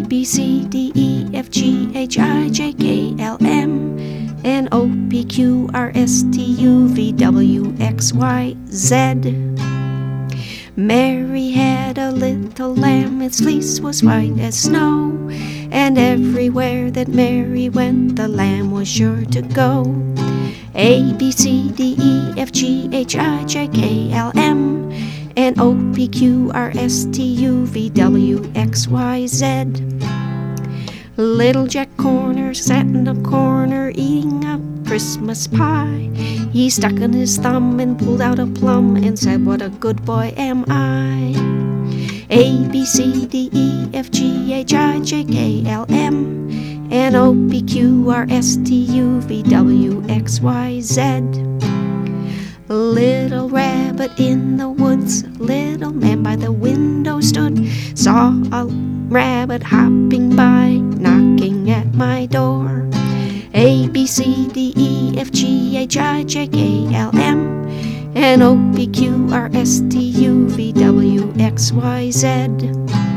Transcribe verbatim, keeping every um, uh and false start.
B, C, D, E, F, G, H, I, J, K, L, M, N, O, P, Q, R, S, T, U, V, W, X, Y, Z. Mary had a little lamb, its fleece was white as snow, and everywhere that Mary went, the lamb was sure to go. A, B, C, D, E, F, G, H, I, J, K, L, M, N, O, P, Q, R, S, T, U, V, W, X, Y, Z. Little Jack Corner sat in a corner eating a Christmas pie. He stuck in his thumb and pulled out a plum and said, "What a good boy am I." A, B, C, D, E, F, G, H, I, J, K, L, M, N, O, P, Q, R, S, T, U, V, W, X, Y, Z. Little rabbit in the woods, little man by the window stood, saw a rabbit hopping by, knocking at my door. A, B, C, D, E, F, G, H, I, J, K, L, M, N, O, P, Q, R, S, T, U, V, W, X, Y, Z.